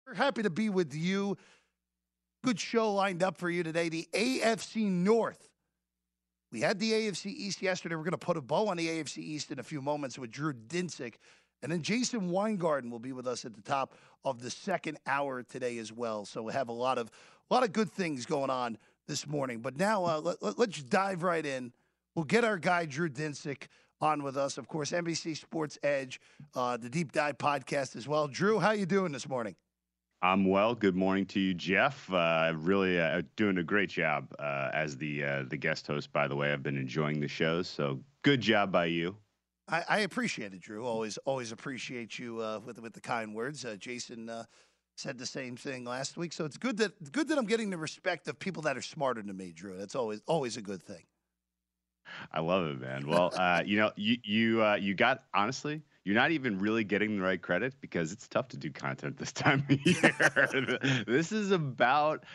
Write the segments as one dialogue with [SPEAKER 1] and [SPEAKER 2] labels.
[SPEAKER 1] We're happy to be with you. Good show lined up for you today. The AFC North. We had the AFC East yesterday. We're going to put a bow on the AFC East in a few moments with Drew Dinsick. And then Jason Weingarten will be with us at the top of the second hour today as well. So we have a lot of good things going on this morning. But now let's dive right in. We'll get our guy Drew Dinsick on with us. Of course, NBC Sports Edge, the Deep Dive podcast as well. Drew, how you doing this morning?
[SPEAKER 2] I'm well. Good morning to you, Jeff. Really doing a great job as the guest host, by the way. I've been enjoying the shows, so good job by you.
[SPEAKER 1] I appreciate it, Drew. Always appreciate you with the kind words. Jason said the same thing last week, so it's good that I'm getting the respect of people that are smarter than me, Drew. That's always a good thing.
[SPEAKER 2] I love it, man. Well, you got, honestly, you're not even really getting the right credit because it's tough to do content this time of year. This is about,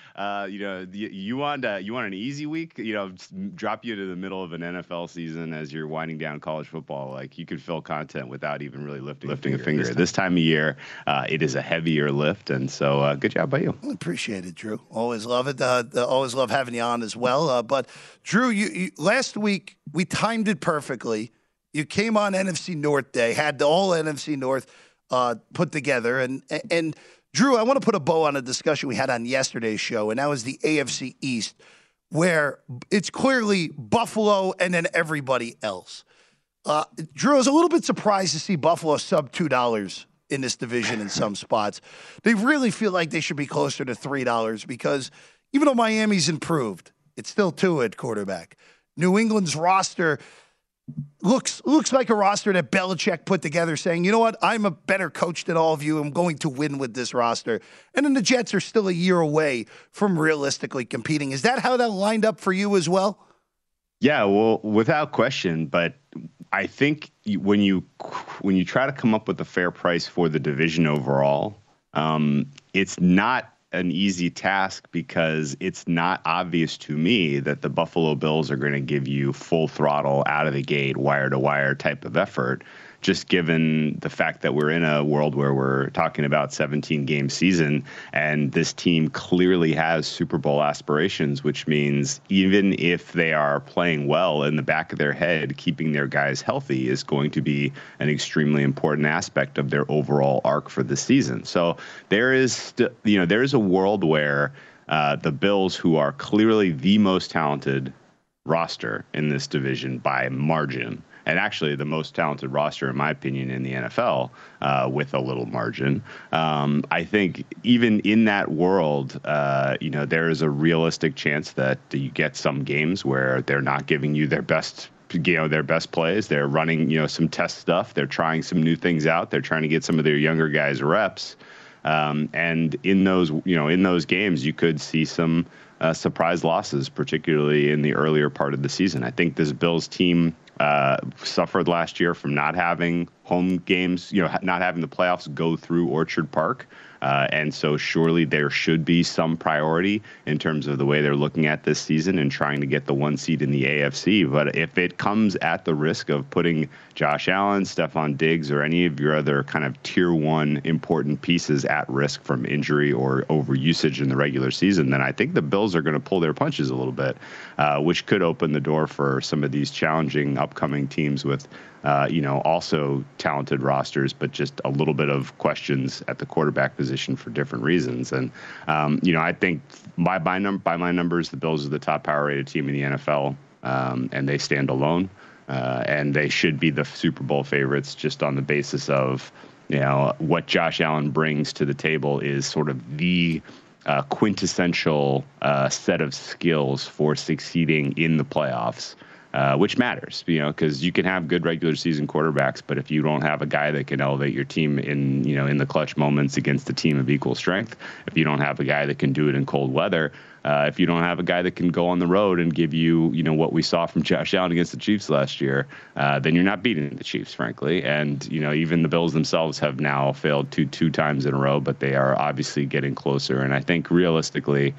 [SPEAKER 2] you want an easy week, drop you to the middle of an NFL season as you're winding down college football. Like, you could fill content without even really lifting a finger. This time of year, it is a heavier lift. And so good job by you.
[SPEAKER 1] I appreciate it, Drew. Always love it. Always love having you on as well. But Drew, you last week we timed it perfectly. You came on NFC North Day, had the whole NFC North put together. And Drew, I want to put a bow on a discussion we had on yesterday's show, and that was the AFC East, where it's clearly Buffalo and then everybody else. Drew, I was a little bit surprised to see Buffalo sub $2 in this division in some spots. They really feel like they should be closer to $3 because even though Miami's improved, it's still Tua at quarterback. New England's roster looks like a roster that Belichick put together saying, you know what, I'm a better coach than all of you. I'm going to win with this roster. And then the Jets are still a year away from realistically competing. Is that how that lined up for you as well?
[SPEAKER 2] Yeah, well, without question. But I think when you try to come up with a fair price for the division overall, it's not an easy task because it's not obvious to me that the Buffalo Bills are going to give you full throttle out of the gate, wire to wire type of effort, just given the fact that we're in a world where we're talking about 17-game season and this team clearly has Super Bowl aspirations, which means even if they are playing well, in the back of their head, keeping their guys healthy is going to be an extremely important aspect of their overall arc for the season. So there is a world where the Bills, who are clearly the most talented roster in this division by margin, and actually the most talented roster, in my opinion, in the NFL, with a little margin. I think even in that world, there is a realistic chance that you get some games where they're not giving you their best plays. They're running, some test stuff. They're trying some new things out. They're trying to get some of their younger guys reps. And in those games, you could see some surprise losses, particularly in the earlier part of the season. I think this Bills team suffered last year from not having home games, not having the playoffs go through Orchard Park. And so surely there should be some priority in terms of the way they're looking at this season and trying to get the 1 seed in the AFC. But if it comes at the risk of putting Josh Allen, Stephon Diggs, or any of your other kind of tier 1 important pieces at risk from injury or overusage in the regular season, then I think the Bills are going to pull their punches a little bit, which could open the door for some of these challenging upcoming teams with also talented rosters, but just a little bit of questions at the quarterback position for different reasons. And, I think by my numbers, the Bills are the top power-rated team in the NFL, and they stand alone. And they should be the Super Bowl favorites just on the basis of, what Josh Allen brings to the table is sort of the quintessential set of skills for succeeding in the playoffs. Which matters, because you can have good regular season quarterbacks, but if you don't have a guy that can elevate your team in the clutch moments against a team of equal strength, if you don't have a guy that can do it in cold weather, if you don't have a guy that can go on the road and give you, what we saw from Josh Allen against the Chiefs last year, then you're not beating the Chiefs, frankly. And, even the Bills themselves have now failed two times in a row, but they are obviously getting closer. And I think realistically,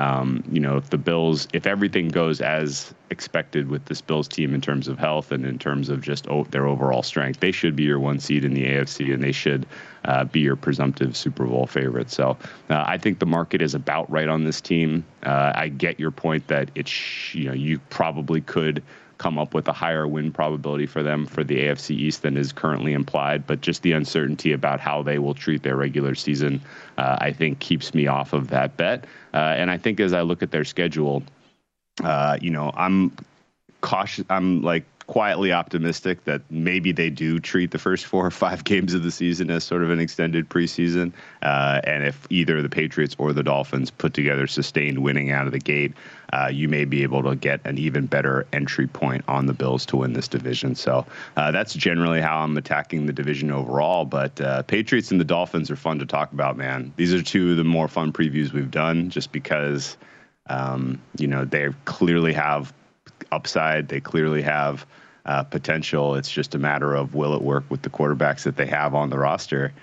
[SPEAKER 2] if everything goes as expected with this Bills team in terms of health and in terms of just their overall strength, they should be your 1 seed in the AFC, and they should be your presumptive Super Bowl favorite. So I think the market is about right on this team. I get your point that you probably could come up with a higher win probability for them for the AFC East than is currently implied, but just the uncertainty about how they will treat their regular season, I think keeps me off of that bet. And I think as I look at their schedule, I'm cautious. I'm like quietly optimistic that maybe they do treat the first 4 or 5 games of the season as sort of an extended preseason. And if either the Patriots or the Dolphins put together sustained winning out of the gate, you may be able to get an even better entry point on the Bills to win this division. So that's generally how I'm attacking the division overall. But Patriots and the Dolphins are fun to talk about, man. These are 2 of the more fun previews we've done just because, they clearly have upside. They clearly have potential. It's just a matter of will it work with the quarterbacks that they have on the roster.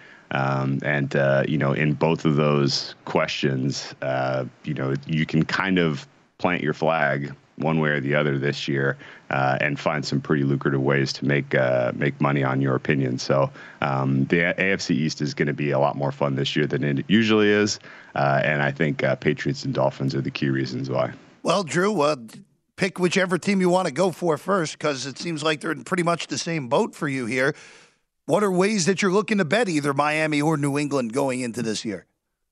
[SPEAKER 2] In both of those questions, you can kind of plant your flag one way or the other this year and find some pretty lucrative ways to make money on your opinion. So the AFC East is going to be a lot more fun this year than it usually is. And I think Patriots and Dolphins are the key reasons why.
[SPEAKER 1] Well, Drew, pick whichever team you want to go for first, because it seems like they're in pretty much the same boat for you here. What are ways that you're looking to bet either Miami or New England going into this year?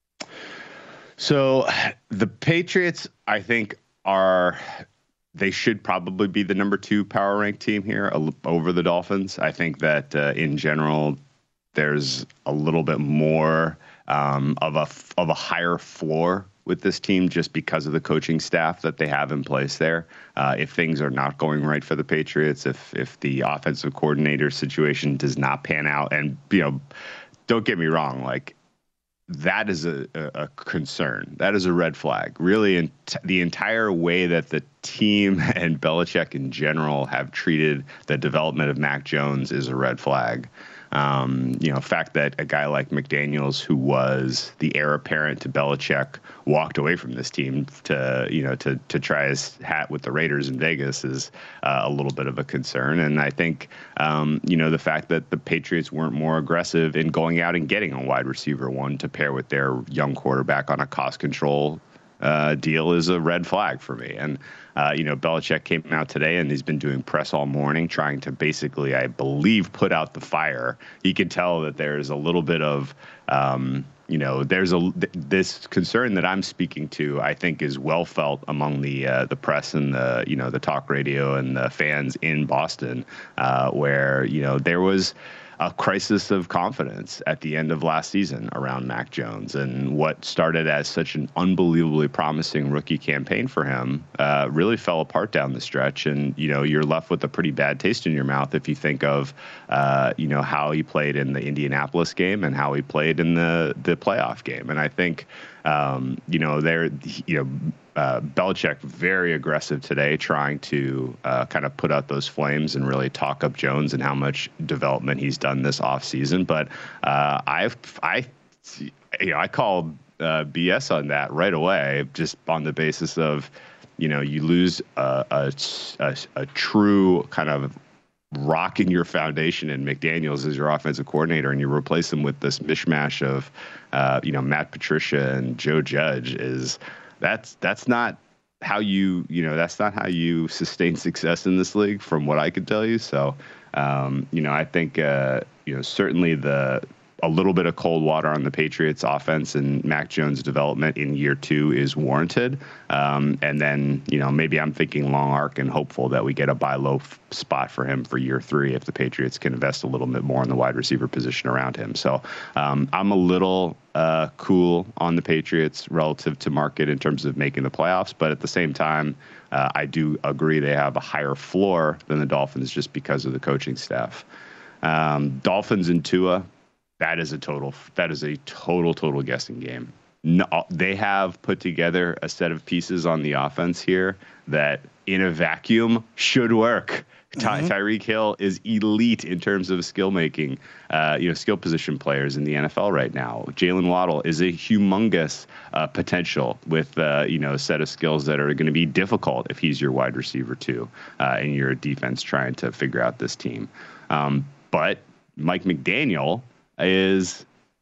[SPEAKER 2] So the Patriots, I think, they should probably be the number 2 power ranked team here over the Dolphins. I think that in general, there's a little bit more of a higher floor with this team just because of the coaching staff that they have in place there. If things are not going right for the Patriots, if the offensive coordinator situation does not pan out, and don't get me wrong, like that is a concern. That is a red flag. Really, the entire way that the team and Belichick in general have treated the development of Mac Jones is a red flag. Fact that a guy like McDaniels, who was the heir apparent to Belichick, walked away from this team to try his hat with the Raiders in Vegas is a little bit of a concern. And I think, the fact that the Patriots weren't more aggressive in going out and getting a wide receiver 1 to pair with their young quarterback on a cost control deal is a red flag for me. And, Belichick came out today and he's been doing press all morning trying to basically, I believe, put out the fire. You can tell that there's a little bit of, this concern that I'm speaking to, I think is well felt among the press and the talk radio and the fans in Boston, where, there was a crisis of confidence at the end of last season around Mac Jones, and what started as such an unbelievably promising rookie campaign for him really fell apart down the stretch. And, you're left with a pretty bad taste in your mouth if you think of, how he played in the Indianapolis game and how he played in the playoff game. And I think, Belichick very aggressive today, trying to kind of put out those flames and really talk up Jones and how much development he's done this offseason. But I call BS on that right away, just on the basis of, you lose a true kind of rock in your foundation and McDaniels as your offensive coordinator, and you replace him with this mishmash of, Matt Patricia and Joe Judge. That's not how that's not how you sustain success in this league, from what I could tell you. So, I think, certainly a little bit of cold water on the Patriots offense and Mac Jones' development in year 2 is warranted. And then, maybe I'm thinking long arc and hopeful that we get a buy low spot for him for year 3 if the Patriots can invest a little bit more in the wide receiver position around him. So I'm a little cool on the Patriots relative to market in terms of making the playoffs. But at the same time, I do agree they have a higher floor than the Dolphins just because of the coaching staff. Dolphins and Tua, that is a total guessing game. No, they have put together a set of pieces on the offense here that in a vacuum should work. Tyreek Hill is elite in terms of skill making, skill position players in the NFL right now. Jalen Waddle is a humongous potential with, a set of skills that are going to be difficult if he's your wide receiver too, and you're a defense trying to figure out this team. But Mike McDaniel is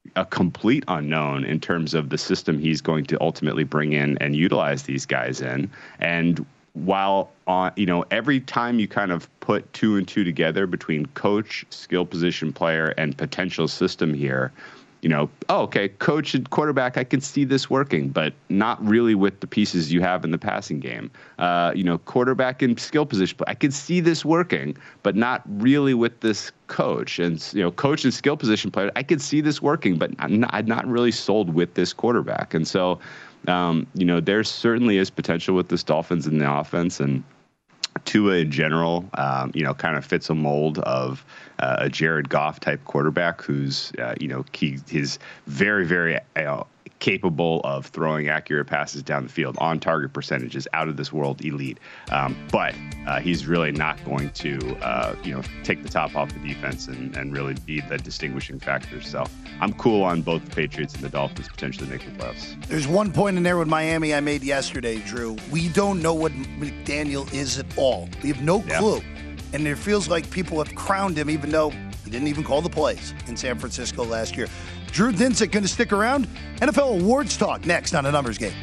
[SPEAKER 2] a complete unknown in terms of the system he's going to ultimately bring in and utilize these guys in. And while every time you kind of put 2 and 2 together between coach, skill position player, and potential system here, okay, coach and quarterback, I can see this working, but not really with the pieces you have in the passing game. Quarterback and skill position, I can see this working, but not really with this coach. And, coach and skill position player, I can see this working, but I'm not really sold with this quarterback. And so, there certainly is potential with this Dolphins in the offense, and Tua in general, kind of fits a mold of a Jared Goff type quarterback who's, he's very, very capable of throwing accurate passes down the field, on target percentages, out of this world elite. But he's really not going to, take the top off the defense and really be the distinguishing factor. So I'm cool on both the Patriots and the Dolphins potentially making the playoffs.
[SPEAKER 1] There's one point in there with Miami I made yesterday, Drew. We don't know what McDaniel is at all. We have no clue. And it feels like people have crowned him even though he didn't even call the plays in San Francisco last year. Drew Dinsick going to stick around. NFL Awards Talk next on A Numbers Game.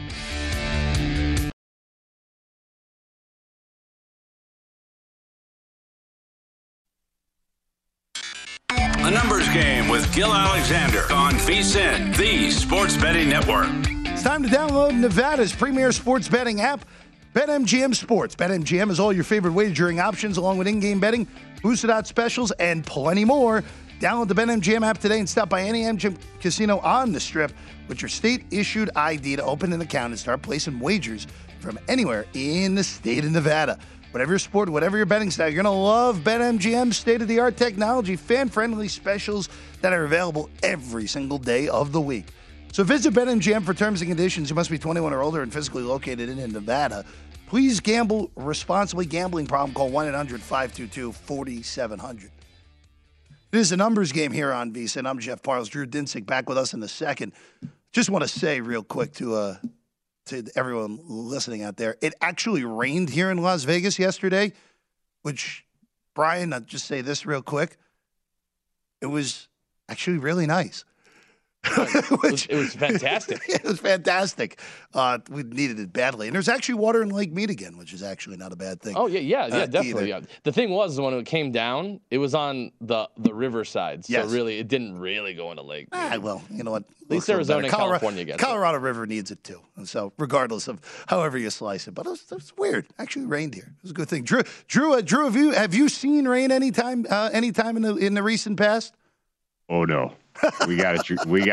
[SPEAKER 3] A Numbers Game with Gil Alexander on VSiN, the Sports Betting Network.
[SPEAKER 1] It's time to download Nevada's premier sports betting app, BetMGM Sports. BetMGM has all your favorite wagering options along with in-game betting, boosted odds specials, and plenty more. Download the BetMGM app today and stop by any MGM casino on the Strip with your state-issued ID to open an account and start placing wagers from anywhere in the state of Nevada. Whatever your sport, whatever your betting style, you're going to love BetMGM's state-of-the-art technology, fan-friendly specials that are available every single day of the week. So visit BetMGM for terms and conditions. You must be 21 or older and physically located in Nevada. Please gamble responsibly. Gambling problem, call 1-800-522-4700. It is A Numbers Game here on VSiN. I'm Jeff Parles. Drew Dinsick back with us in a second. Just want to say real quick to everyone listening out there, it actually rained here in Las Vegas yesterday, which, Brian, I'll just say this real quick. It was actually really nice.
[SPEAKER 4] It was fantastic.
[SPEAKER 1] It was fantastic. We needed it badly. And there's actually water in Lake Mead again, which is actually not a bad thing.
[SPEAKER 4] Oh, yeah, definitely. Yeah. The thing was, when it came down, it was on the riverside. So really, it didn't really go into Lake Mead.
[SPEAKER 1] Well, you know what?
[SPEAKER 4] At least Arizona and California gets
[SPEAKER 1] Colorado River needs it too. And so regardless of however you slice it. But it was weird. Actually rained here. It was a good thing. Drew, have you seen rain anytime in the recent past?
[SPEAKER 2] Oh, no. We got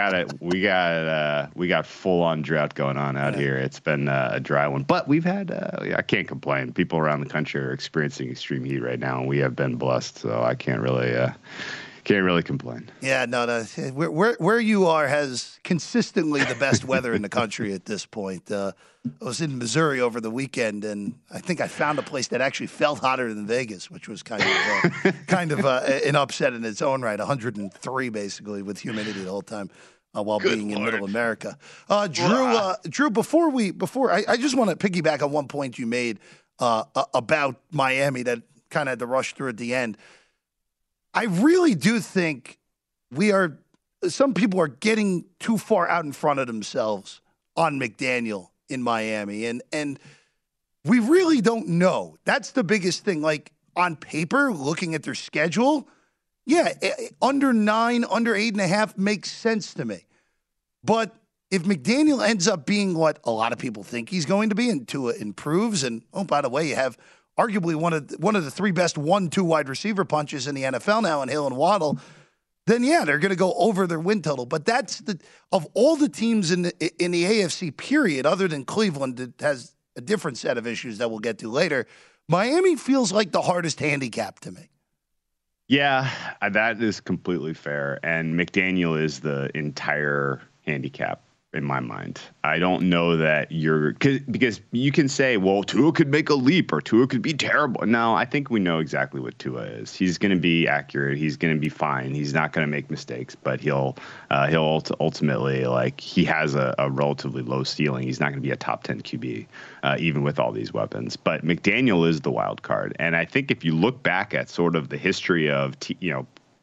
[SPEAKER 2] full on drought going on out here. It's been a dry one, but we've had I can't complain. People around the country are experiencing extreme heat right now, and we have been blessed. So I can't really complain.
[SPEAKER 1] Yeah, no. Where you are has consistently the best weather in the country at this point. I was in Missouri over the weekend, and I think I found a place that actually felt hotter than Vegas, which was kind of an upset in its own right. 103 basically with humidity the whole time while being in Middle America. Drew, before I just want to piggyback on one point you made about Miami that kind of had to rush through at the end. I really do think some people are getting too far out in front of themselves on McDaniel in Miami. And we really don't know. That's the biggest thing. Like on paper, looking at their schedule, under 9, under 8.5 makes sense to me. But if McDaniel ends up being what a lot of people think he's going to be and Tua improves, and oh, by the way, you have arguably one of the 3 best 1-2 wide receiver punches in the NFL now in Hill and Waddle, then they're going to go over their win total. But that's of all the teams in the AFC period, other than Cleveland that has a different set of issues that we'll get to later, Miami feels like the hardest handicap to me.
[SPEAKER 2] Yeah, that is completely fair. And McDaniel is the entire handicap in my mind. I don't know that because you can say, well, Tua could make a leap or Tua could be terrible. No, I think we know exactly what Tua is. He's going to be accurate. He's going to be fine. He's not going to make mistakes, but he'll ultimately, like, he has a relatively low ceiling. He's not going to be a top 10 QB, even with all these weapons. But McDaniel is the wild card. And I think if you look back at sort of the history of,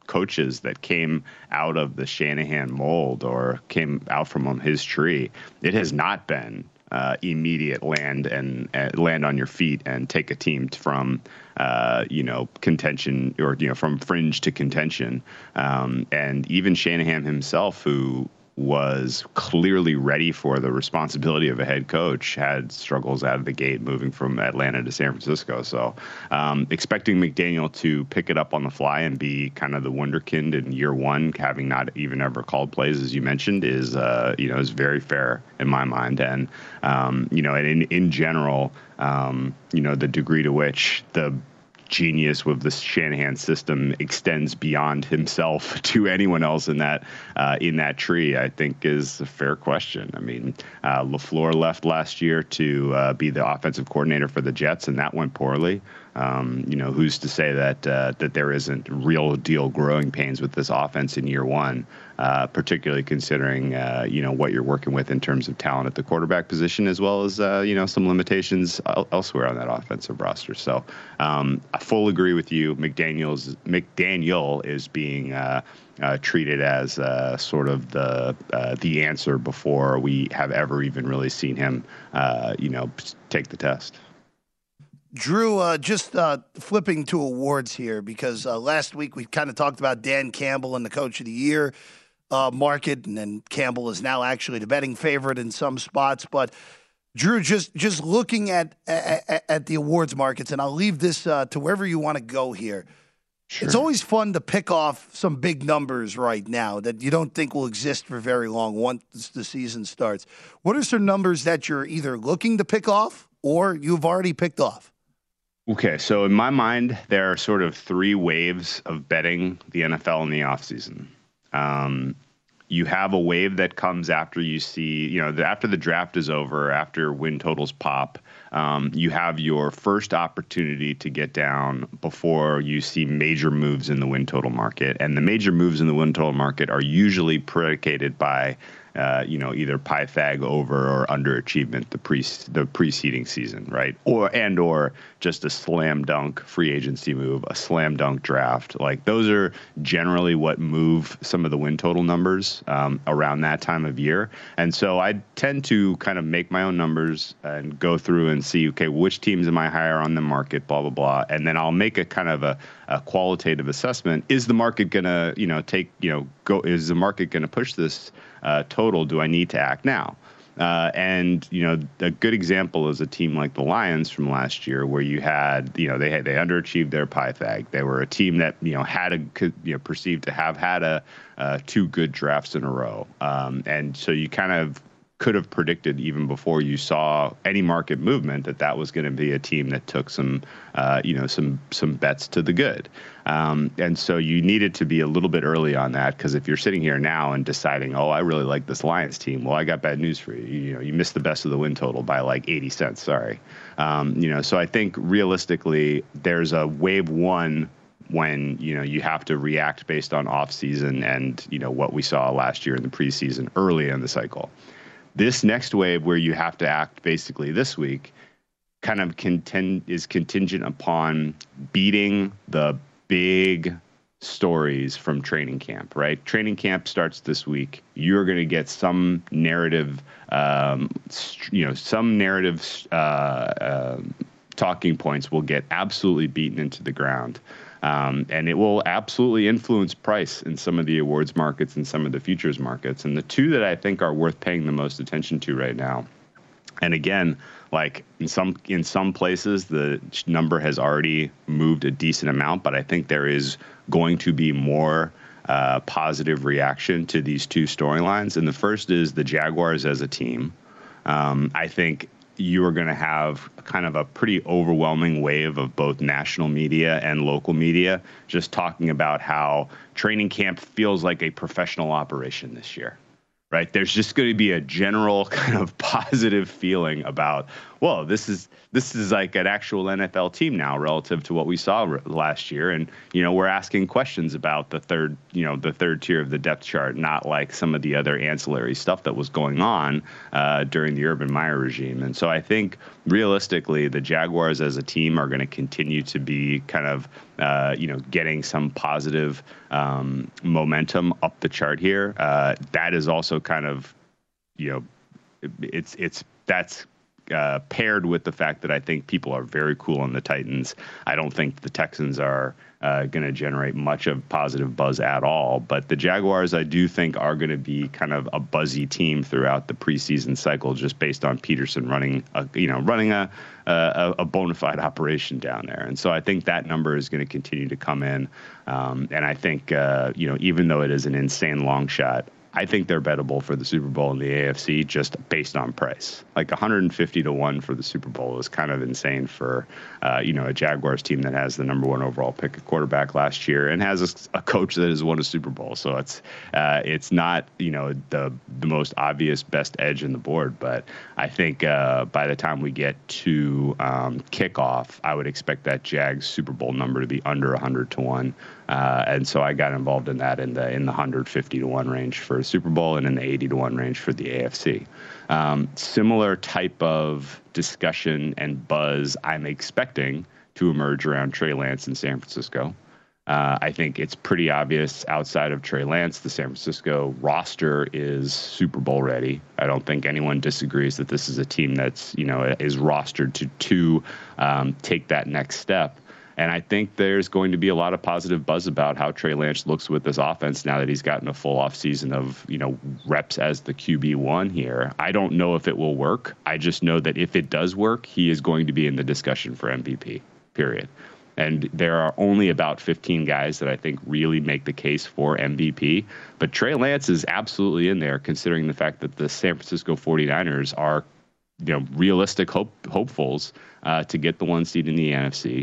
[SPEAKER 2] coaches that came out of the Shanahan mold or came out from his tree, it has not been immediate land on your feet and take a team from contention or from fringe to contention. And even Shanahan himself, who was clearly ready for the responsibility of a head coach, had struggles out of the gate moving from Atlanta to San Francisco. So expecting McDaniel to pick it up on the fly and be kind of the wunderkind in year one, having not even ever called plays, as you mentioned, is very fair in my mind. And, and in general, the degree to which the genius with the Shanahan system extends beyond himself to anyone else in that tree, I think is a fair question. I mean, LaFleur left last year to be the offensive coordinator for the Jets, and that went poorly. Who's to say that there isn't real deal growing pains with this offense in year one, particularly considering, what you're working with in terms of talent at the quarterback position, as well as, some limitations elsewhere on that offensive roster. So I full agree with you. McDaniel is being treated as sort of the answer before we have ever even really seen him, take the test.
[SPEAKER 1] Drew, just flipping to awards here, because last week we kind of talked about Dan Campbell and the Coach of the Year market, and then Campbell is now actually the betting favorite in some spots. But Drew, just looking at the awards markets, and I'll leave this to wherever you want to go here. Sure. It's always fun to pick off some big numbers right now that you don't think will exist for very long once the season starts. What are some numbers that you're either looking to pick off or you've already picked off?
[SPEAKER 2] Okay, so in my mind, there are sort of three waves of betting the NFL in the offseason. You have a wave that comes after you see, after the draft is over, after win totals pop, you have your first opportunity to get down before you see major moves in the win total market. And the major moves in the win total market are usually predicated by either Pythag over or underachievement the preceding season, right? Or just a slam dunk free agency move, a slam dunk draft. Like those are generally what move some of the win total numbers around that time of year. And so I tend to kind of make my own numbers and go through and see, okay, which teams am I higher on the market, blah, blah, blah. And then I'll make a kind of a qualitative assessment. Is the market going to, is the market going to push this total? Do I need to act now? And a good example is a team like the Lions from last year, where you had, they underachieved their Pythag. They were a team that perceived to have had two good drafts in a row, and so you kind of could have predicted even before you saw any market movement that was going to be a team that took some bets to the good. And so you needed to be a little bit early on that, because if you're sitting here now and deciding, oh, I really like this Lions team, well, I got bad news for you. You missed the best of the win total by like 80 cents. Sorry. So I think realistically there's a wave one when, you have to react based on off season and, what we saw last year in the preseason early in the cycle. This next wave, where you have to act basically this week, kind of is contingent upon beating the big stories from training camp, right? Training camp starts this week. You're going to get some narrative, talking points will get absolutely beaten into the ground. And it will absolutely influence price in some of the awards markets and some of the futures markets. And the two that I think are worth paying the most attention to right now, and again, like in some places, the number has already moved a decent amount, but I think there is going to be more positive reaction to these two storylines. And the first is the Jaguars as a team. I think you are going to have kind of a pretty overwhelming wave of both national media and local media just talking about how training camp feels like a professional operation this year. right? There's just going to be a general kind of positive feeling about, well, this is like an actual NFL team now relative to what we saw last year. And, we're asking questions about the third tier of the depth chart, not like some of the other ancillary stuff that was going on during the Urban Meyer regime. And so I think realistically, the Jaguars as a team are going to continue to be kind of, getting some positive momentum up the chart here. That is also kind of, that's paired with the fact that I think people are very cool on the Titans. I don't think the Texans are going to generate much of positive buzz at all. But the Jaguars, I do think, are going to be kind of a buzzy team throughout the preseason cycle, just based on Peterson running a bona fide operation down there. And so I think that number is going to continue to come in. And I think, even though it is an insane long shot, I think they're bettable for the Super Bowl in the AFC just based on price. Like 150-1 for the Super Bowl is kind of insane for, a Jaguars team that has the number 1 overall pick at quarterback last year and has a coach that has won a Super Bowl. So it's not, the most obvious best edge in the board. But I think by the time we get to kickoff, I would expect that Jags Super Bowl number to be under 100-1. And so I got involved in that in the 150-1 range for Super Bowl and in the 80-1 range for the AFC. Similar type of discussion and buzz I'm expecting to emerge around Trey Lance in San Francisco. I think it's pretty obvious outside of Trey Lance, the San Francisco roster is Super Bowl ready. I don't think anyone disagrees that this is a team that's, is rostered to take that next step. And I think there's going to be a lot of positive buzz about how Trey Lance looks with this offense now that he's gotten a full off season of, reps as the QB1 here. I don't know if it will work. I just know that if it does work, he is going to be in the discussion for MVP, period. And there are only about 15 guys that I think really make the case for MVP. But Trey Lance is absolutely in there, considering the fact that the San Francisco 49ers are, realistic hopefuls to get the 1 seed in the NFC.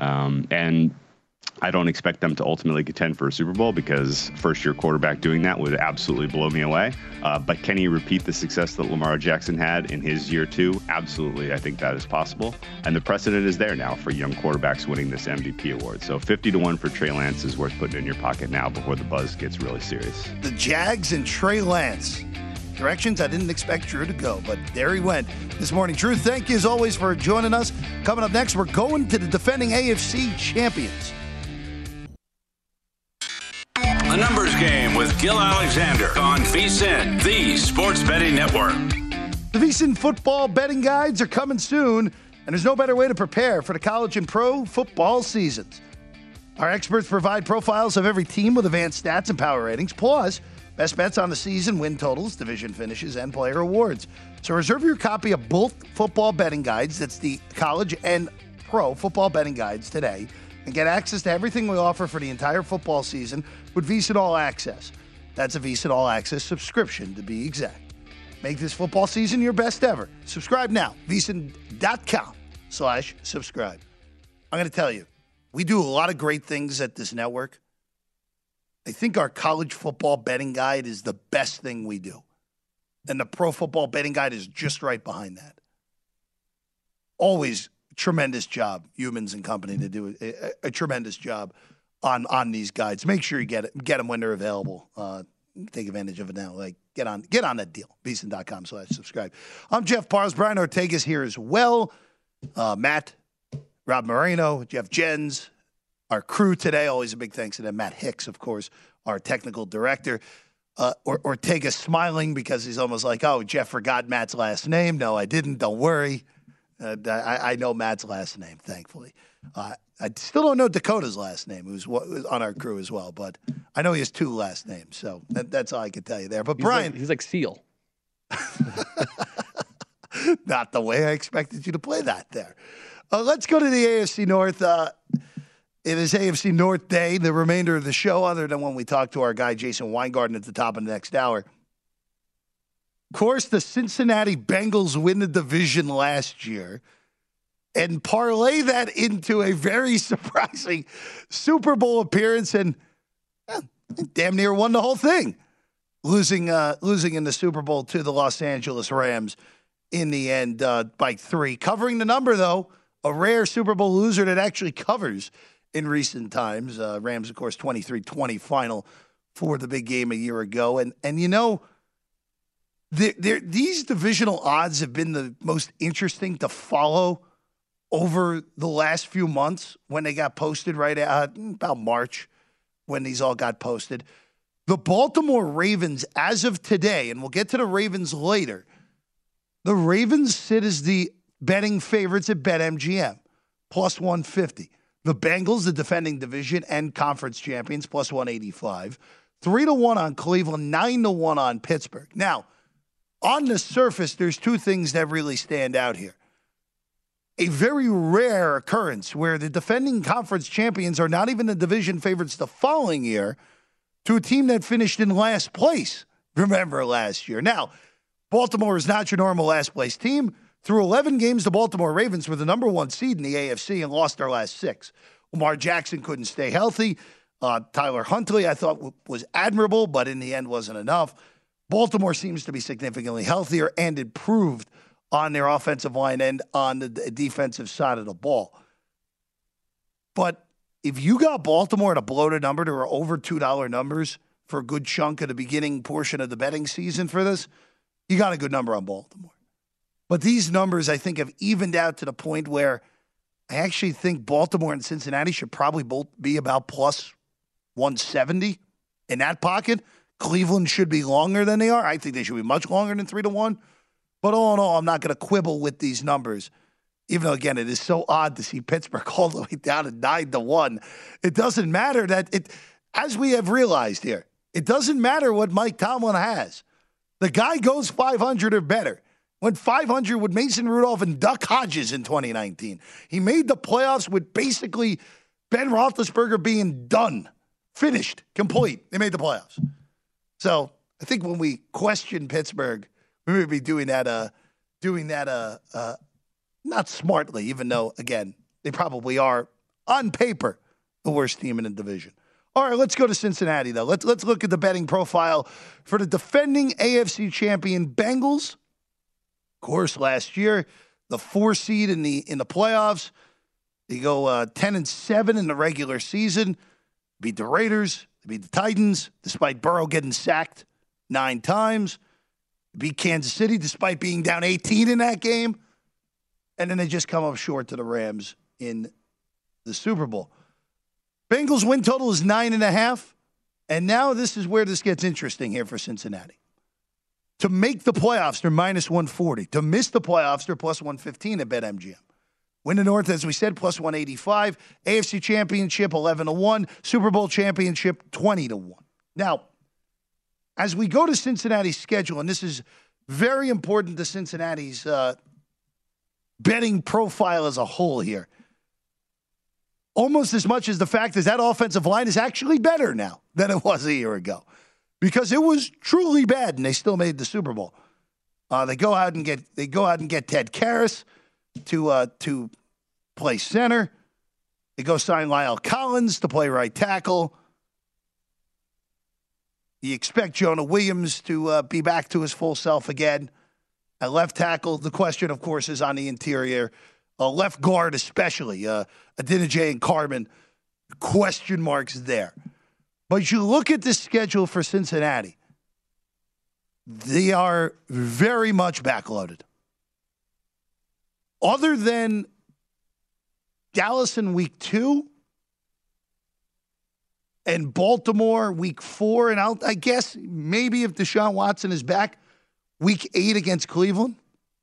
[SPEAKER 2] And I don't expect them to ultimately contend for a Super Bowl because first-year quarterback doing that would absolutely blow me away. But can he repeat the success that Lamar Jackson had in his year 2? Absolutely. I think that is possible. And the precedent is there now for young quarterbacks winning this MVP award. So 50-1 for Trey Lance is worth putting in your pocket now before the buzz gets really serious.
[SPEAKER 1] The Jags and Trey Lance. Directions I didn't expect Drew to go, but there he went this morning. Drew, thank you as always for joining us. Coming up next, we're going to the defending AFC champions.
[SPEAKER 3] A numbers game with Gil Alexander on VSiN, the Sports Betting Network.
[SPEAKER 1] The VSiN football betting guides are coming soon, and there's no better way to prepare for the college and pro football seasons. Our experts provide profiles of every team with advanced stats and power ratings, plus best bets on the season, win totals, division finishes, and player awards. So reserve your copy of both football betting guides, that's the college and pro football betting guides today, and get access to everything we offer for the entire football season with VSiN All Access. That's a VSiN All Access subscription, to be exact. Make this football season your best ever. Subscribe now, VSiN.com/subscribe. I'm going to tell you, we do a lot of great things at this network. I think our college football betting guide is the best thing we do. And the pro football betting guide is just right behind that. Always tremendous job, Humans and Company, to do a tremendous job on these guides. Make sure you get them when they're available. Take advantage of it now. Like get on that deal. VSiN.com/subscribe. I'm Jeff Parles. Brian Ortega's here as well. Matt, Rob Moreno, Jeff Jens. Our crew today, always a big thanks to them. Matt Hicks, of course, our technical director. Ortega smiling because he's almost like, oh, Jeff forgot Matt's last name. No, I didn't. Don't worry. I know Matt's last name, thankfully. I still don't know Dakota's last name, who's on our crew as well. But I know he has 2 last names, so that's all I can tell you there. But Brian.
[SPEAKER 4] He's like Seal.
[SPEAKER 1] Not the way I expected you to play that there. Let's go to the AFC North. It is AFC North Day, the remainder of the show, other than when we talk to our guy Jason Weingarten at the top of the next hour. Of course, the Cincinnati Bengals win the division last year and parlay that into a very surprising Super Bowl appearance and damn near won the whole thing. losing in the Super Bowl to the Los Angeles Rams in the end by 3. Covering the number, though, a rare Super Bowl loser that actually covers in recent times. Rams, of course, 23-20 final for the big game a year ago. And you know, these divisional odds have been the most interesting to follow over the last few months when they got posted right at about March when these all got posted. The Baltimore Ravens, as of today, and we'll get to the Ravens later, the Ravens sit as the betting favorites at BetMGM, plus 150. The Bengals, the defending division and conference champions, plus 185. 3-1 on Cleveland, 9-1 on Pittsburgh. Now, on the surface, there's two things that really stand out here. A very rare occurrence where the defending conference champions are not even the division favorites the following year to a team that finished in last place, remember, last year. Now, Baltimore is not your normal last place team. Through 11 games, the Baltimore Ravens were the number 1 seed in the AFC and lost their last 6. Lamar Jackson couldn't stay healthy. Tyler Huntley, I thought, was admirable, but in the end wasn't enough. Baltimore seems to be significantly healthier and improved on their offensive line and on the defensive side of the ball. But if you got Baltimore at a bloated number, there were over $2 numbers for a good chunk of the beginning portion of the betting season for this, you got a good number on Baltimore. But these numbers, I think, have evened out to the point where I actually think Baltimore and Cincinnati should probably both be about plus 170 in that pocket. Cleveland should be longer than they are. I think they should be much longer than 3-1. But all in all, I'm not going to quibble with these numbers, even though, again, it is so odd to see Pittsburgh all the way down to 9-1. It doesn't matter as we have realized here, it doesn't matter what Mike Tomlin has. The guy goes 500 or better. Went 500 with Mason Rudolph and Duck Hodges in 2019. He made the playoffs with basically Ben Roethlisberger being done, finished, complete. They made the playoffs. So I think when we question Pittsburgh, we may be doing that not smartly, even though, again, they probably are, on paper, the worst team in the division. All right, let's go to Cincinnati, though. Let's look at the betting profile for the defending AFC champion Bengals. Of course, last year, the 4 seed in the playoffs. They go 10-7 in the regular season. Beat the Raiders. They beat the Titans, despite Burrow getting sacked 9 times. Beat Kansas City, despite being down 18 in that game. And then they just come up short to the Rams in the Super Bowl. Bengals win total is 9.5. And now this is where this gets interesting here for Cincinnati. To make the playoffs, they're minus 140. To miss the playoffs, they're plus 115 at BetMGM. Win the North, as we said, plus 185. AFC Championship, 11-1. Super Bowl Championship, 20-1. Now, as we go to Cincinnati's schedule, and this is very important to Cincinnati's betting profile as a whole here, almost as much as the fact is that offensive line is actually better now than it was a year ago. Because it was truly bad, and they still made the Super Bowl. They go out and get Ted Karras to play center. They go sign Lyle Collins to play right tackle. You expect Jonah Williams to be back to his full self again. At left tackle, the question, of course, is on the interior. Left guard especially. Adinajay and Carmen, question marks there. But you look at the schedule for Cincinnati, they are very much backloaded. Other than Dallas in week 2 and Baltimore week 4, and I guess maybe if Deshaun Watson is back, week 8 against Cleveland,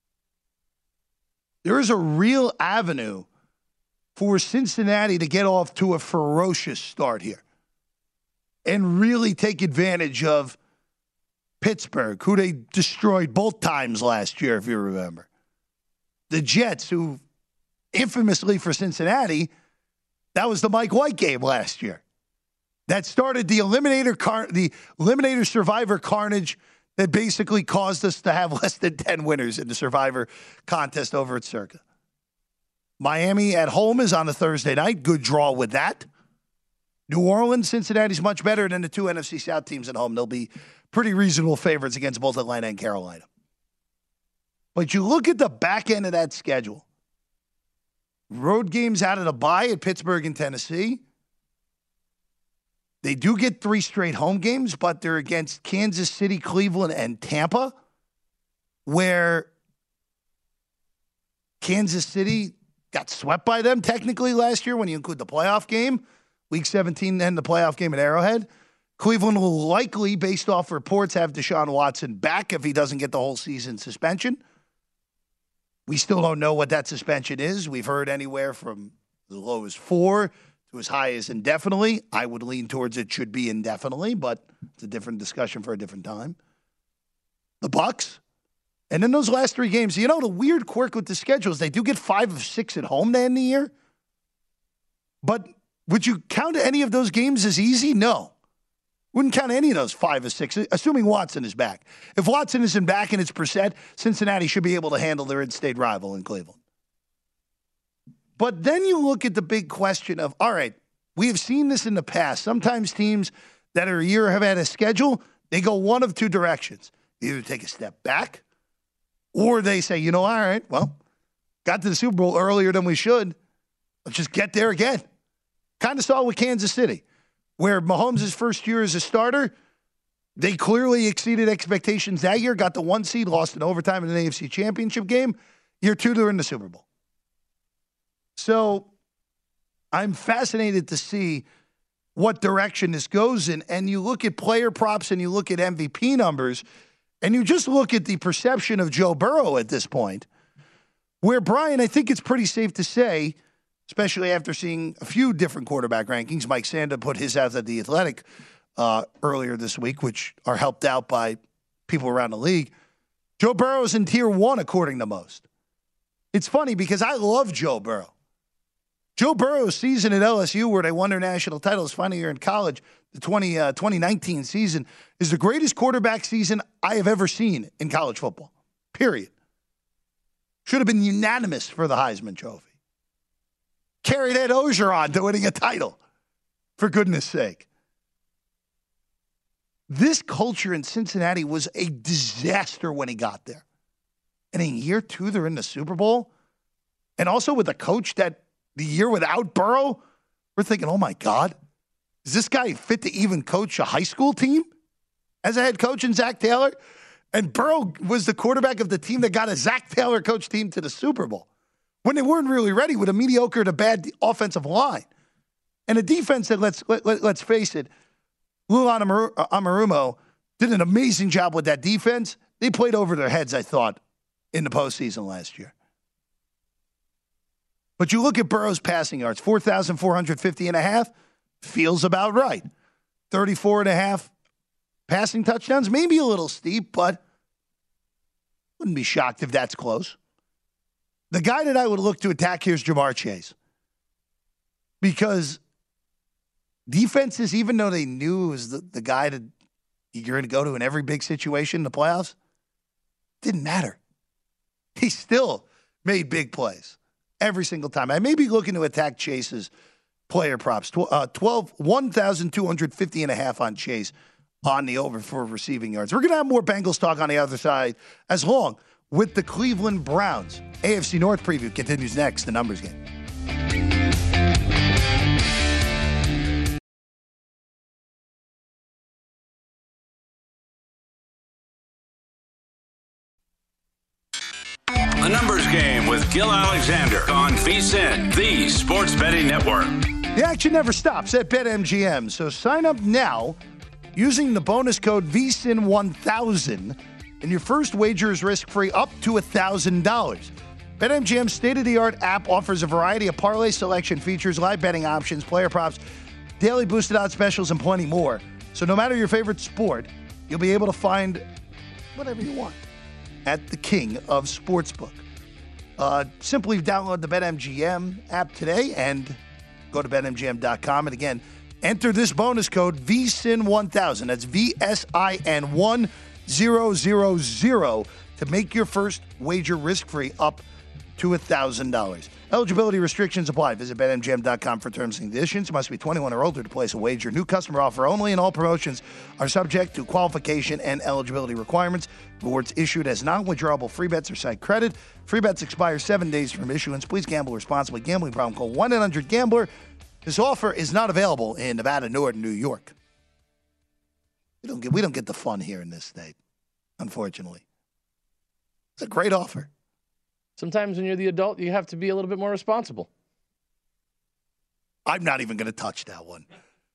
[SPEAKER 1] there is a real avenue for Cincinnati to get off to a ferocious start here and really take advantage of Pittsburgh, who they destroyed both times last year, if you remember. The Jets, who infamously for Cincinnati, that was the Mike White game last year. That started the Eliminator Survivor carnage that basically caused us to have less than 10 winners in the Survivor contest over at Circa. Miami at home is on a Thursday night. Good draw with that. New Orleans, Cincinnati's much better than the 2 NFC South teams at home. They'll be pretty reasonable favorites against both Atlanta and Carolina. But you look at the back end of that schedule. Road games out of the bye at Pittsburgh and Tennessee. They do get 3 straight home games, but they're against Kansas City, Cleveland, and Tampa, where Kansas City got swept by them technically last year when you include the playoff game, Week 17 and the playoff game at Arrowhead. Cleveland will likely, based off reports, have Deshaun Watson back if he doesn't get the whole season suspension. We still don't know what that suspension is. We've heard anywhere from as low as 4 to as high as indefinitely. I would lean towards it should be indefinitely, but it's a different discussion for a different time. The Bucs. And then those last 3 games, you know, the weird quirk with the schedule is they do get 5 of 6 at home to end the year. But would you count any of those games as easy? No. Wouldn't count any of those 5 or 6, assuming Watson is back. If Watson isn't back and it's Brissett, Cincinnati should be able to handle their in-state rival in Cleveland. But then you look at the big question of, all right, we have seen this in the past. Sometimes teams that are a year have had a schedule, they go one of 2 directions. They either take a step back or they say, you know, all right, well, got to the Super Bowl earlier than we should. Let's just get there again. Kind of saw it with Kansas City, where Mahomes' first year as a starter, they clearly exceeded expectations that year, got the 1 seed, lost in overtime in an AFC Championship game. Year 2, they're in the Super Bowl. So I'm fascinated to see what direction this goes in. And you look at player props and you look at MVP numbers, and you just look at the perception of Joe Burrow at this point, where, Brian, I think it's pretty safe to say, especially after seeing a few different quarterback rankings. Mike Sanda put his out at The Athletic earlier this week, which are helped out by people around the league. Joe Burrow is in tier 1 according to most. It's funny because I love Joe Burrow. Joe Burrow's season at LSU, where they won their national title his final year in college, the 2019 season, is the greatest quarterback season I have ever seen in college football, period. Should have been unanimous for the Heisman Trophy. Carried Ed Ogeron to winning a title, for goodness sake. This culture in Cincinnati was a disaster when he got there. And in year 2, they're in the Super Bowl. And also with a coach that the year without Burrow, we're thinking, oh my God, is this guy fit to even coach a high school team as a head coach in Zach Taylor? And Burrow was the quarterback of the team that got a Zach Taylor coach team to the Super Bowl when they weren't really ready with a mediocre to bad offensive line. And a defense that, let's face it, Lou Anarumo did an amazing job with that defense. They played over their heads, I thought, in the postseason last year. But you look at Burrow's passing yards, 4,450 and a half, feels about right. 34 and a half passing touchdowns, maybe a little steep, but wouldn't be shocked if that's close. The guy that I would look to attack here is Ja'Marr Chase. Because defenses, even though they knew it was the guy that you're going to go to in every big situation in the playoffs, didn't matter. He still made big plays every single time. I may be looking to attack Chase's player props. 1,250 and a half on Chase on the over for receiving yards. We're going to have more Bengals talk on the other side as long with the Cleveland Browns. AFC North preview continues next, the numbers game.
[SPEAKER 3] A numbers game with Gil Alexander on VSiN, the Sports Betting Network.
[SPEAKER 1] The action never stops at BetMGM, so sign up now using the bonus code VSiN1000, and your first wager is risk-free up to $1,000. BetMGM's state-of-the-art app offers a variety of parlay selection features, live betting options, player props, daily boosted odds specials, and plenty more. So no matter your favorite sport, you'll be able to find whatever you want at the king of sportsbook. Simply download the BetMGM app today and go to BetMGM.com. And again, enter this bonus code VSiN1000. That's VSIN1000 to make your first wager risk-free up to $1,000. Eligibility restrictions apply. Visit BetMGM.com for terms and conditions. You must be 21 or older to place a wager. New customer offer only, and all promotions are subject to qualification and eligibility requirements. Rewards issued as non-withdrawable free bets or site credit. Free bets expire 7 days from issuance. Please gamble responsibly. Gambling problem, call 1-800-GAMBLER. This offer is not available in Nevada, nor New York. We don't get the fun here in this state, unfortunately. It's a great offer.
[SPEAKER 4] Sometimes when you're the adult, you have to be a little bit more responsible.
[SPEAKER 1] I'm not even going to touch that one.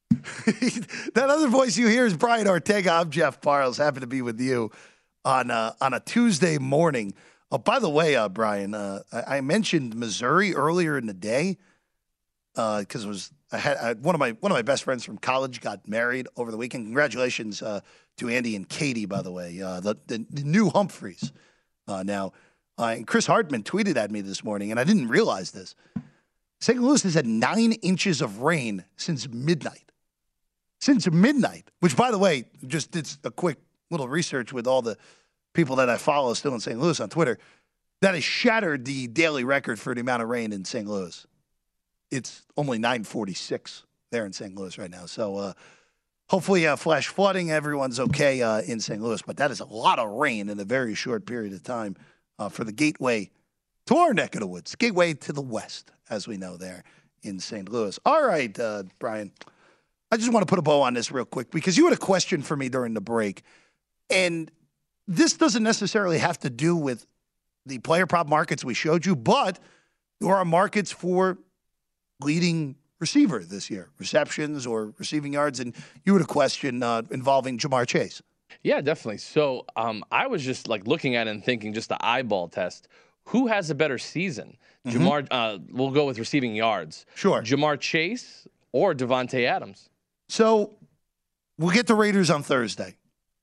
[SPEAKER 1] That other voice you hear is Brian Ortega. I'm Jeff Parles. Happy to be with you on a Tuesday morning. Oh, by the way, Brian, I mentioned Missouri earlier in the day because I had one of my best friends from college got married over the weekend. Congratulations to Andy and Katie, by the way, the new Humphreys now. And Chris Hartman tweeted at me this morning, and I didn't realize this. St. Louis has had 9 inches of rain since midnight. Since midnight, which, by the way, just did a quick little research with all the people that I follow still in St. Louis on Twitter. That has shattered the daily record for the amount of rain in St. Louis. It's only 9:46 there in St. Louis right now. So hopefully flash flooding, everyone's okay in St. Louis. But that is a lot of rain in a very short period of time for the gateway to our neck of the woods. Gateway to the west, as we know there in St. Louis. All right, Brian. I just want to put a bow on this real quick because you had a question for me during the break. And this doesn't necessarily have to do with the player prop markets we showed you, but there are markets for leading receiver this year, receptions or receiving yards. And you had a question involving Ja'Marr Chase.
[SPEAKER 4] Yeah, definitely. So I was just looking at it and thinking just the eyeball test. Who has a better season? Ja'Marr, we'll go with receiving yards.
[SPEAKER 1] Sure.
[SPEAKER 4] Ja'Marr Chase or Davante Adams?
[SPEAKER 1] So we'll get the Raiders on Thursday.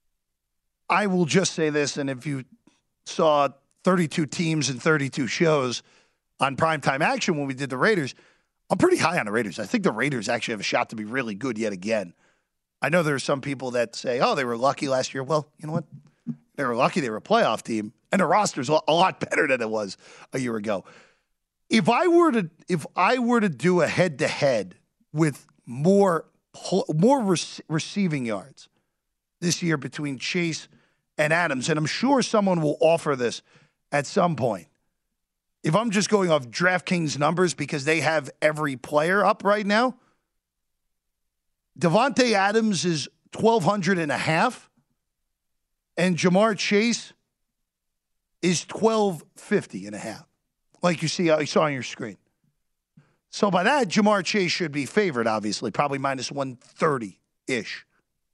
[SPEAKER 1] I will just say this, and if you saw 32 teams and 32 shows on primetime action when we did the Raiders, I'm pretty high on the Raiders. I think the Raiders actually have a shot to be really good yet again. I know there are some people that say, oh, they were lucky last year. Well, you know what? They were lucky they were a playoff team, and the roster's a lot better than it was a year ago. If I were to do a head-to-head with more receiving yards this year between Chase and Adams, and I'm sure someone will offer this at some point. If I'm just going off DraftKings numbers because they have every player up right now, Davante Adams is 1,200.5, and Ja'Marr Chase is 1,250.5, like you saw on your screen. So by that, Ja'Marr Chase should be favored, obviously, probably minus 130-ish.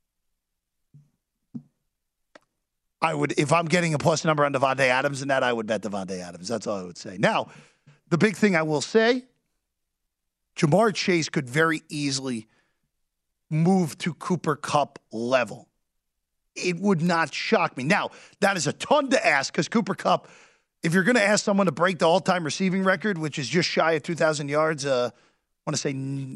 [SPEAKER 1] I would, if I'm getting a plus number on Davante Adams and that, I would bet Davante Adams. That's all I would say. Now, the big thing I will say, Ja'Marr Chase could very easily move to Cooper Kupp level. It would not shock me. Now, that is a ton to ask because Cooper Kupp, if you're going to ask someone to break the all-time receiving record, which is just shy of 2,000 yards, I want to say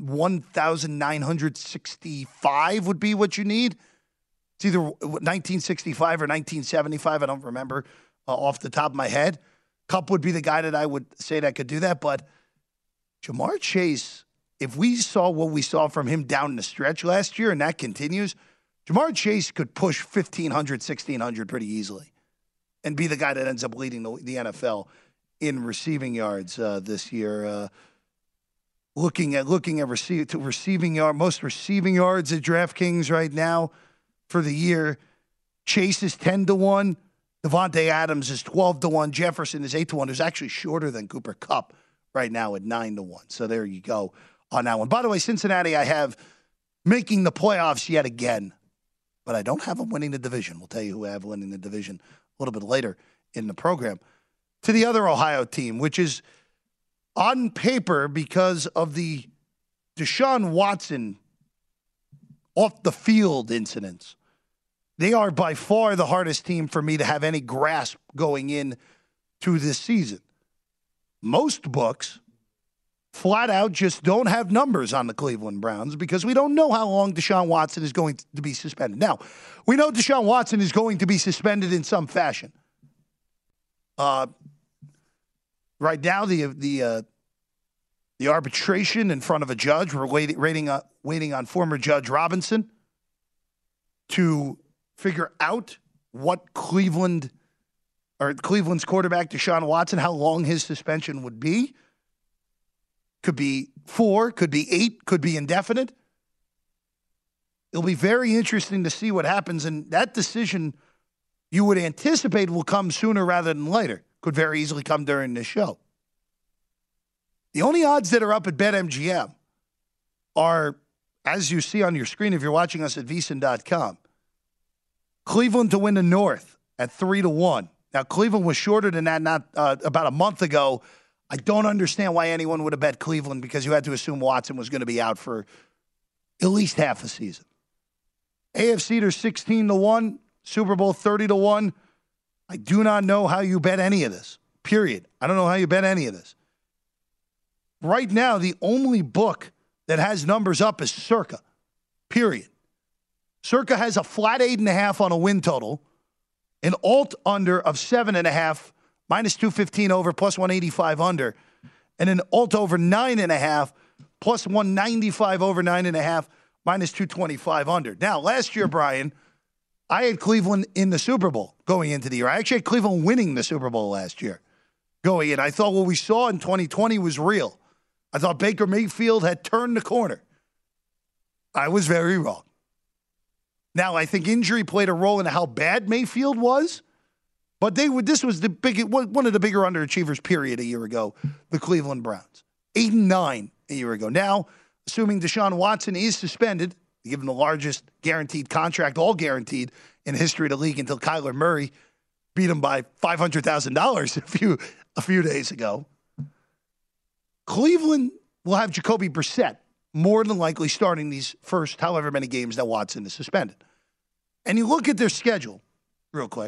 [SPEAKER 1] 1,965 would be what you need. It's either 1965 or 1975. I don't remember off the top of my head. Kupp would be the guy that I would say that could do that. But Ja'Marr Chase, if we saw what we saw from him down the stretch last year and that continues, Ja'Marr Chase could push 1,500, 1,600 pretty easily and be the guy that ends up leading the NFL in receiving yards this year. Looking at receiving yard, most receiving yards at DraftKings right now for the year, Chase is 10-1, Davante Adams is 12-1, Jefferson is 8-1. Who's actually shorter than Cooper Kupp right now at 9-1. So there you go on that one. By the way, Cincinnati, I have making the playoffs yet again, but I don't have them winning the division. We'll tell you who I have winning the division a little bit later in the program. To the other Ohio team, which is on paper because of the Deshaun Watson off the field incidents. They are by far the hardest team for me to have any grasp going in to this season. Most books flat out just don't have numbers on the Cleveland Browns because we don't know how long Deshaun Watson is going to be suspended. Now, we know Deshaun Watson is going to be suspended in some fashion. right now, the arbitration in front of a judge, we're waiting on former Judge Robinson to figure out what Cleveland's quarterback, Deshaun Watson, how long his suspension would be. Could be 4, could be 8, could be indefinite. It'll be very interesting to see what happens, and that decision you would anticipate will come sooner rather than later. Could very easily come during this show. The only odds that are up at BetMGM are, as you see on your screen if you're watching us at VSiN.com, Cleveland to win the North at 3-1. Now, Cleveland was shorter than that about a month ago. I don't understand why anyone would have bet Cleveland because you had to assume Watson was going to be out for at least half a season. AFC, they're 16-1. Super Bowl 30-1. I do not know how you bet any of this, period. I don't know how you bet any of this. Right now, the only book that has numbers up is Circa, period. Circa has a flat 8.5 on a win total, an alt under of 7.5, minus 215 over, plus 185 under, and an alt over 9.5, plus 195 over 9.5, minus 225 under. Now, last year, Brian, I had Cleveland in the Super Bowl going into the year. I actually had Cleveland winning the Super Bowl last year going in. I thought what we saw in 2020 was real. I thought Baker Mayfield had turned the corner. I was very wrong. Now, I think injury played a role in how bad Mayfield was, but this was one of the bigger underachievers, period, a year ago, the Cleveland Browns. 8-9 a year ago. Now, assuming Deshaun Watson is suspended, given the largest guaranteed contract, all guaranteed in the history of the league until Kyler Murray beat him by $500,000 a few days ago. Cleveland will have Jacoby Brissett more than likely starting these first however many games that Watson is suspended. And you look at their schedule real quick.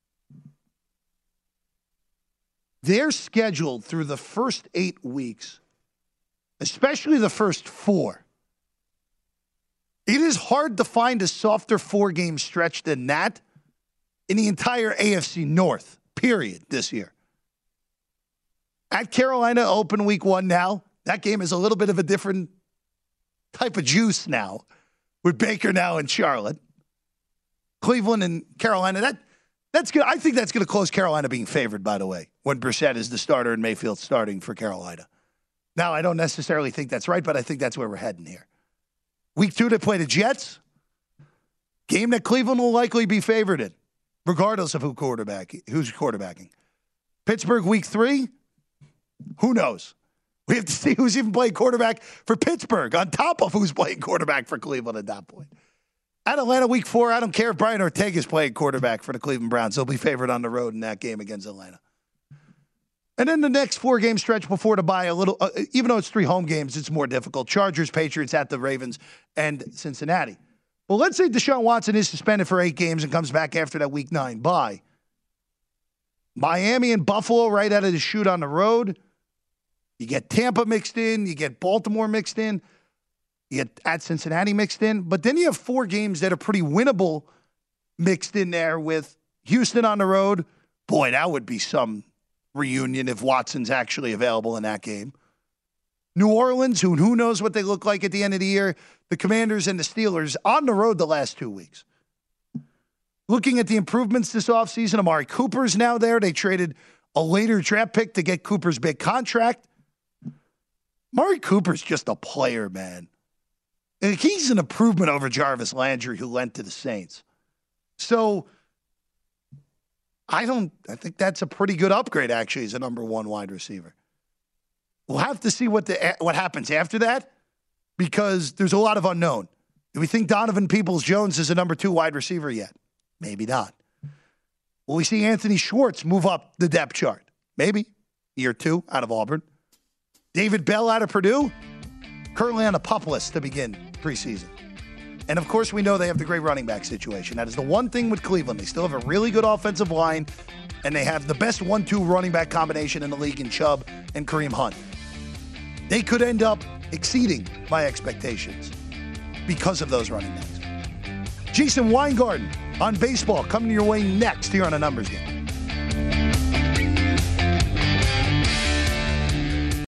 [SPEAKER 1] They're scheduled through the first 8 weeks, especially the first 4. It is hard to find a softer 4-game stretch than that in the entire AFC North, period, this year. At Carolina, open week 1 now. That game is a little bit of a different type of juice now with Baker now in Charlotte. Cleveland and Carolina, that's good. I think that's going to close Carolina being favored, by the way, when Brissett is the starter and Mayfield starting for Carolina. Now, I don't necessarily think that's right, but I think that's where we're heading here. Week 2, they play the Jets. Game that Cleveland will likely be favored in, regardless of who's quarterbacking. Pittsburgh, week 3, who knows? We have to see who's even playing quarterback for Pittsburgh on top of who's playing quarterback for Cleveland at that point. At Atlanta, week 4, I don't care if Brian Ortega is playing quarterback for the Cleveland Browns. They'll be favored on the road in that game against Atlanta. And then the next 4-game stretch before the bye, even though it's 3 home games, it's more difficult. Chargers, Patriots at the Ravens, and Cincinnati. Well, let's say Deshaun Watson is suspended for 8 games and comes back after that week 9 bye. Miami and Buffalo right out of the chute on the road. You get Tampa mixed in. You get Baltimore mixed in. You get at Cincinnati mixed in. But then you have 4 games that are pretty winnable mixed in there with Houston on the road. Boy, that would be some reunion if Watson's actually available in that game. New Orleans, who knows what they look like at the end of the year. The Commanders and the Steelers on the road the last 2 weeks. Looking at the improvements this offseason, Amari Cooper's now there. They traded a later draft pick to get Cooper's big contract. Amari Cooper's just a player, man. He's an improvement over Jarvis Landry, who went to the Saints. So I think that's a pretty good upgrade, actually, as a number 1 wide receiver. We'll have to see what happens after that, because there's a lot of unknown. Do we think Donovan Peoples-Jones is a number 2 wide receiver yet? Maybe not. Will we see Anthony Schwartz move up the depth chart? Maybe. Year 2 out of Auburn. David Bell out of Purdue, currently on a PUP list to begin preseason. And, of course, we know they have the great running back situation. That is the one thing with Cleveland. They still have a really good offensive line, and they have the best 1-2 running back combination in the league in Chubb and Kareem Hunt. They could end up exceeding my expectations because of those running backs. Jason Weingarten on baseball coming your way next here on A Numbers Game.